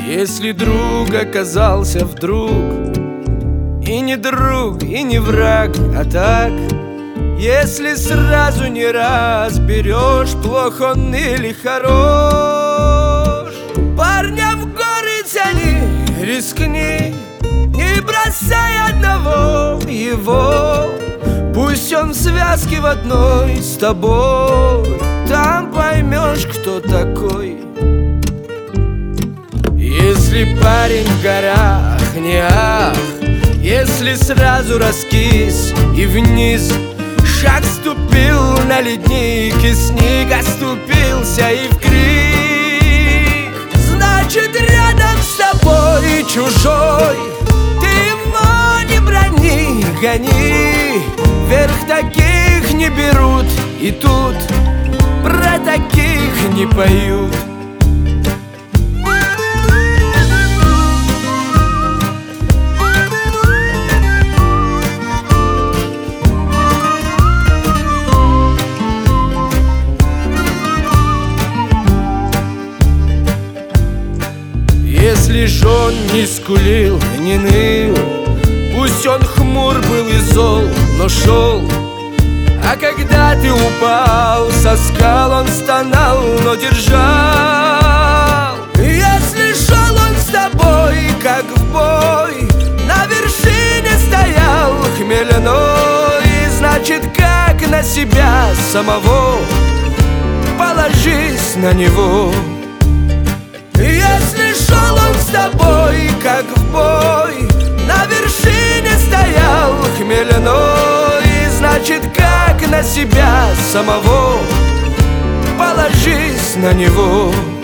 Если друг оказался вдруг и не друг, и не враг, а так, если сразу не разберешь, плох он или хорош, парня в горы тяни, рискни, не бросай одного его. Пусть он в связке в одной с тобой, там поймешь, кто такой. Если парень в горах не ах, если сразу раскис и вниз, шаг ступил на ледник, и снег оступился и в крик, значит рядом с тобой чужой, ты его не брони, гони, вверх таких не берут, и тут про таких не поют. Если ж он не скулил, не ныл, пусть он хмур был и зол, но шел. А когда ты упал со скал, он стонал, но держал. Если шел он с тобой, как в бой, на вершине стоял хмельной, значит, как на себя самого, положись на него. Если шел он с тобой, как в бой, на вершине стоял хмельной, значит, как на себя самого, положись на него.